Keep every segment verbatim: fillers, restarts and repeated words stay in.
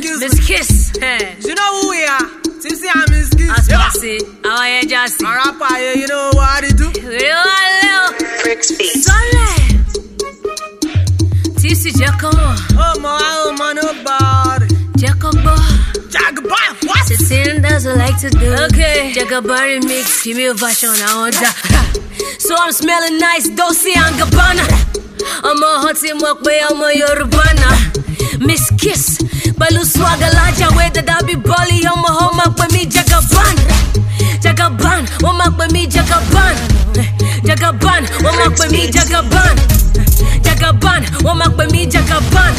excuse Miss me. Kiss. Hey. You know who we are? Tipsy and Miss Kiss. As yeah. Say, how are you, Jassy? A rapper, you know what they do? We all know. Bricks Beats. Solid. Tipsy, Jacob. Oh, my, oh, my, nobody. Jacob. Jacob, what? Sitting does what I like to do. Okay. Jacob mix. Give me a version. I want that. So I'm smelling nice. Dolce and Gabbana. I'm a hot team walk way. I'm a Yorubana. Miss Kiss. Balu swagger larger way that I be bolly. I'm a home up with me. Jagaban. Jagaban. One up with me. Jagaban. Jagaban. One up with me. Jagaban. Jagaban. One up with me. Jagaban.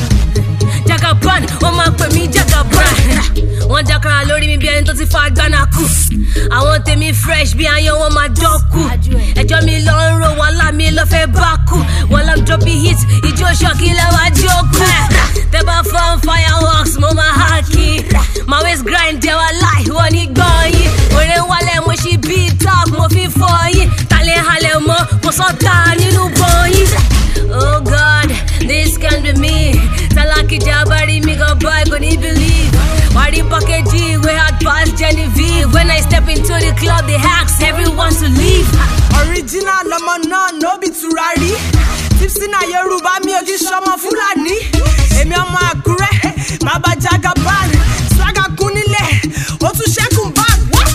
Jagaban. One up with me. Jagaban. One Jakara lórí mi bí ẹni tó ti fa gbana kú. Àwọn tèmi fresh bí ayan wọn máa dọ́kù. Ẹjọ́ mi lọ ń ro wàhálà mi lọ fẹ́ bá kú. While I'm dropping hits, ìjó ṣọ́kì lẹ́wà jókù. Tẹ́ bá fọ́n fireworks, mo máa hákì. My waist grind jẹ́ wá láì wọ́n ní gbọ́n yín. Òrè wálẹ̀ mo ṣì beat talk, mo fi fọ́ yín. Talẹ̀ halẹ̀ mọ́, mo sọ́ta nínú bọ́n yín. Oh God, this can be me. Talaki jabari mi go buy, couldn't believe. Wadi pocket G, we had past Genevieve. When I step into the club, they ask everyone to leave. Original lọmọ náà, no be turari. Tipsy na Yoruba, mi ò kì í ṣọmọ Fúlàní. Èmi ọmọ Àkúrẹ́, bàbá Jagaban. Swagger kún nílẹ̀, ó tún ṣẹ́kùn bag. What?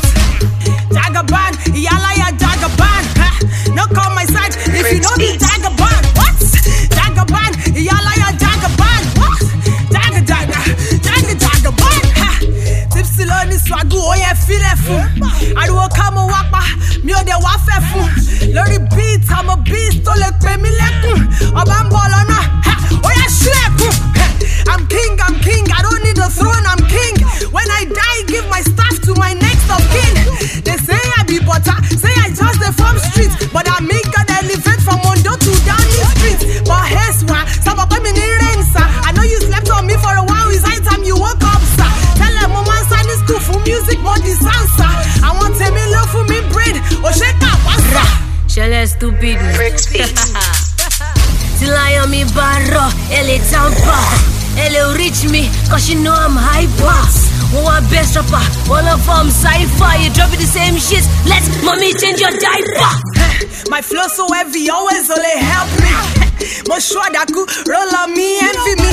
Jagaban, ìyáláyà Jagaban. No call my side if you know be Jagaban. What? Jagaban, ìyáláyà Jagaban. What? Jaga Jaga, Jaga Jagaban. Tipsy ló ní swagu, ó yẹ fílẹ̀ fún. Ariwo ká mo wá pa, mi ò dé wá fẹ́ fún. Lórí beat, àmọ́ beat tó lè pè mí lẹ́kùn. Ọba ń bọ̀ lọ́nà, ó yẹ ṣílẹ̀kùn. I'm king, I'm king, I don't need a throne, I'm king. When I die, give my staff to my next of kin. They say I be butter, say I just the farm street. But I make God elevate from Mondo to Downey Street. But here's why, some of them in the rain, sir. I know you slept on me for a while, it's high time you woke up, sir. Tell them, Mama, son is school for music, more the sound, sir. I want to me love for me bread, or shake up, what's that? Shell stupid. Bricks Beats. Till I am me barro, elle tampa. Elle reach me, cause she know I'm hyper. One best rapper, one of them sci-fi. You drop it the same shit, let's mommy change your diaper. My flow so heavy, always only help me. Mo sure that could roll on me, envy me.